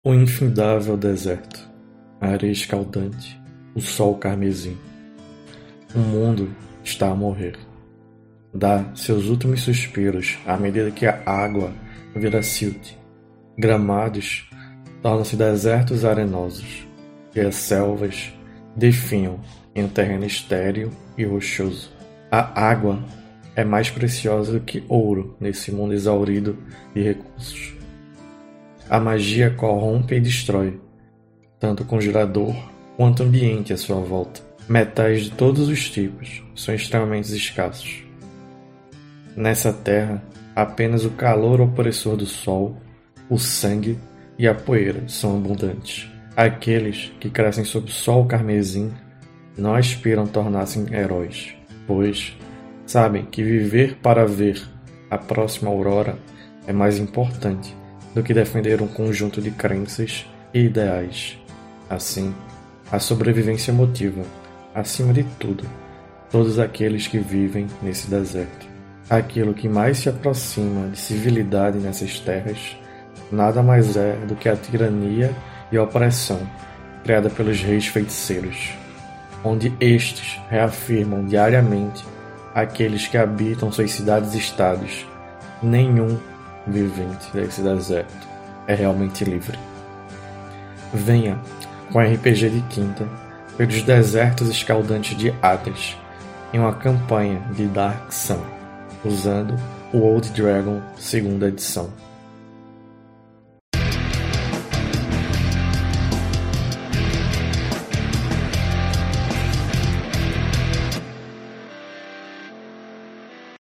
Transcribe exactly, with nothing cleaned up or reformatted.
O infindável deserto, a areia escaldante, o sol carmesim. O mundo está a morrer. Dá seus últimos suspiros à medida que a água vira silt. Gramados tornam-se desertos arenosos, e as selvas definham em um terreno estéril e rochoso. A água é mais preciosa do que ouro nesse mundo exaurido de recursos. A magia corrompe e destrói, tanto o conjurador quanto o ambiente à sua volta. Metais de todos os tipos são extremamente escassos. Nessa terra, apenas o calor opressor do sol, o sangue e a poeira são abundantes. Aqueles que crescem sob o sol carmesim não aspiram tornar-se heróis, pois sabem que viver para ver a próxima aurora é mais importante do que defender um conjunto de crenças e ideais. Assim, a sobrevivência motiva, acima de tudo, todos aqueles que vivem nesse deserto. Aquilo que mais se aproxima de civilidade nessas terras nada mais é do que a tirania e a opressão criada pelos reis feiticeiros, onde estes reafirmam diariamente aqueles que habitam suas cidades-estados. Nenhum vivente desse deserto é realmente livre. Venha com R P G de quinta pelos desertos escaldantes de Hades em uma campanha de Dark Sun, usando o Old Dragon segunda edição.